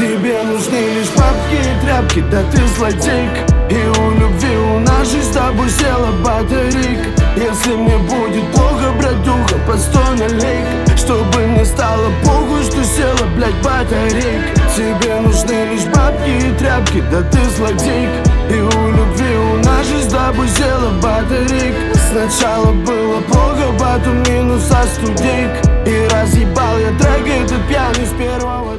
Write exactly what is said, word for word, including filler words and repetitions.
Тебе нужны лишь бабки и тряпки, да ты злодейка. И у любви у нашей с тобой села батарейка. Если мне будет плохо, братуха, постой налейка, чтобы мне стало похуй, что села, блядь, батарейка. Тебе нужны лишь бабки и тряпки, да ты злодейка. И у любви у нашей с тобой села батарейка. Сначала было плохо, потом минус, а студейка. И разъебал я трек этот пьяный с первого